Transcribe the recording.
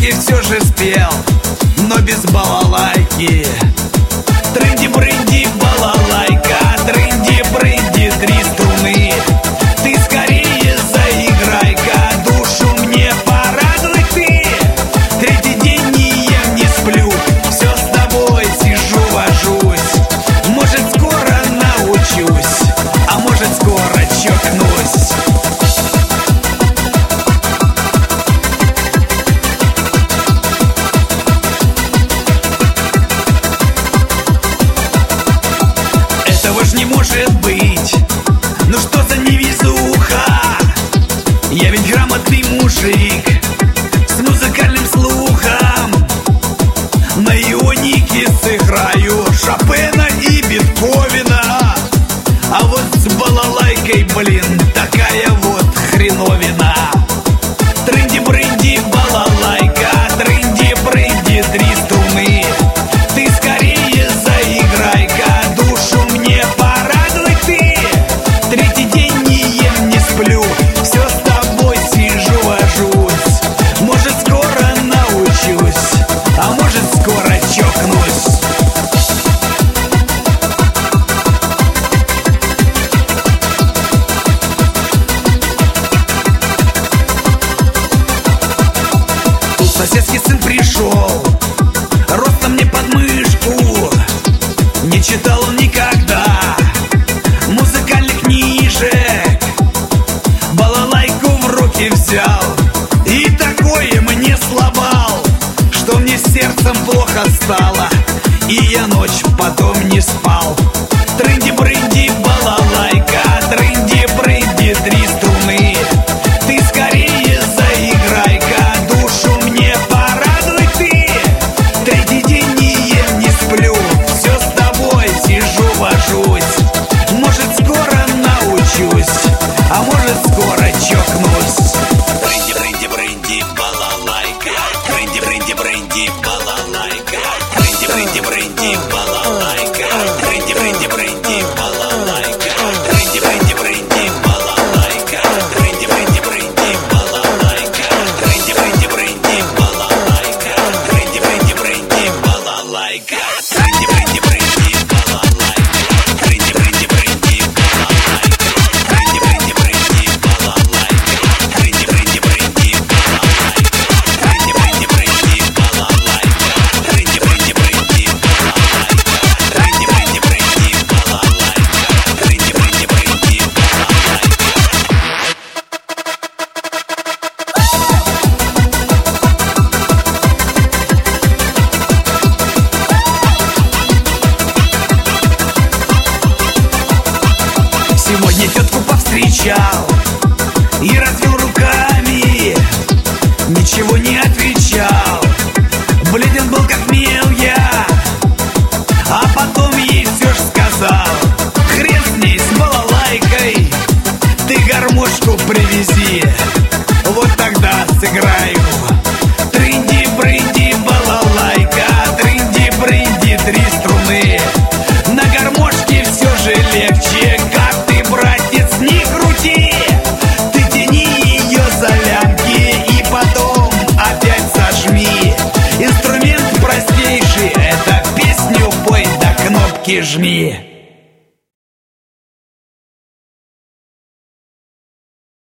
гармошке все же спел, но без балалайки. Трынди-брынди, балалайка, трынди-брынди, три струны. Ты скорее заиграй-ка, душу мне порадуй ты. Третий день не ем, не сплю, все с тобой сижу, вожусь. Может, скоро научусь, а может, скоро чокнусь. Этого ж не может быть, ну что за невезуха? Я ведь грамотный мужик с музыкальным слухом. На ионике сыграю Шопена и Бетховена. А вот с балалайкой, блин, такая вот хреновина. Трынди-брынди, балалайка, трынди-брынди, три струны. Ты скорее заиграй-ка, душу мне порадуй ты. Третий день не ем, не сплю, все с тобой сижу, вожусь. Может, скоро научусь, а может, скоро чокнусь. Тут соседский сын пришел, ростом мне под мышку. Не читал он никогда музыкальных книжек. Балалайку в руки взял и такое мне сломал, что мне с сердцем плохо стало, и я ночь потом не спал. Трынди-брынди, балалайка, трынди-брынди, три струны. Ты скорее заиграй-ка, душу мне порадуй ты. Третий день не ем, не сплю, все с тобой сижу, вожусь. Может, скоро научусь, а может, скоро чокнусь. Трынди-брынди-брынди, балалайка, трынди-брынди-брынди, балалайка, трынди-брынди-брынди, балалайка, трынди-брынди-брынди, балалайка, трынди-брынди-брынди, балалайка, трынди-брынди-брынди, балалайка, трынди-брынди-брынди, балалайка, трынди-брынди-брынди, балалайка, трынди-брынди-брынди, балалайка, трынди-брынди-брынди, балалайка, трынди-брынди-брынди, балалайка, трынди-брынди-брынди, балалайка, трынди-брынди-брынди, балалайка, трынди-брынди-брынди, балалайка, трынди-брынди-брынди, балалайка, трынди-брынди-брынди, балалайка. Сегодня тетку повстречал и развел руками, ничего не отвечал. Бледен был как мел я, а потом ей все ж сказал: хрен с ней, с балалайкой, ты гармошку привези, вот тогда сыграю. Трынди-брынди, балалайка, трынди-брынди, три струны. На гармошке все же легче, как ты, братец, не крути. Ты тяни ее за лямки и потом опять сожми. Инструмент простейший, это песню пой, да кнопки жми.